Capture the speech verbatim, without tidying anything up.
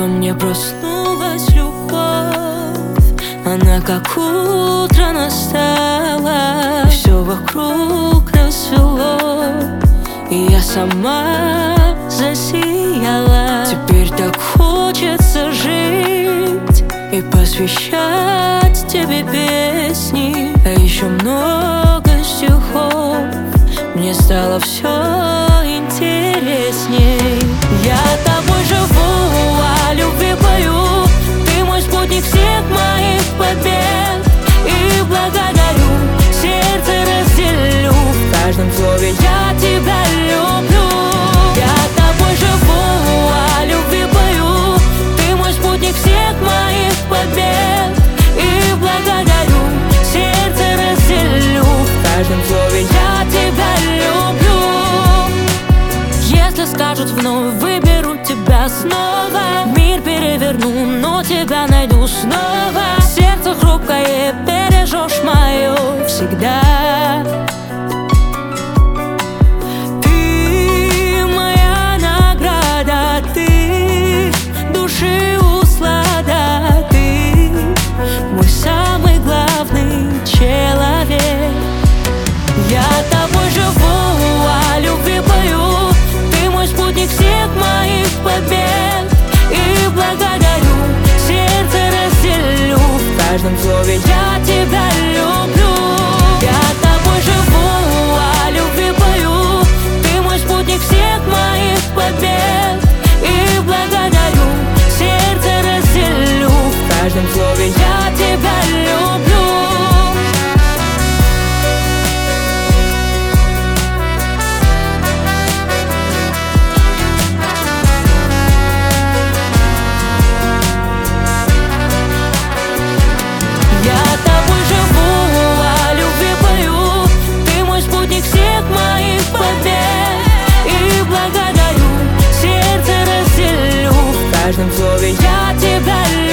во мне проснулась любовь, она как утро настала. Все вокруг расцвело, и я сама засияла. Теперь так хочется жить и посвящать тебе песни, а еще много стихов. Мне стало все интересней. Я тобой живу, о любви пою, ты мой спутник всех моих побед. И благодарю, сердце разделю, в каждом слове я тебя люблю. Я тобой живу, о любви пою, ты мой спутник всех моих побед. И благодарю, сердце разделю, в каждом слове я тебя люблю. Если скажут вновь, выберу тебя снова, мир переверну, но тебя найду снова. Сердце хрупкое, бережешь мое всегда. Ты моя награда, ты души услада, ты мой самый главный человек. Я тобой живу, о любви пою, ты мой спутник всех моих побед. И благодарю, сердце разделю, в каждом слове я тебя люблю. Я тобой живу, о любви пою, ты мой спутник всех моих побед. И благодарю, сердце разделю, в каждом слове я тебя люблю. В каждом слове я тебя люблю.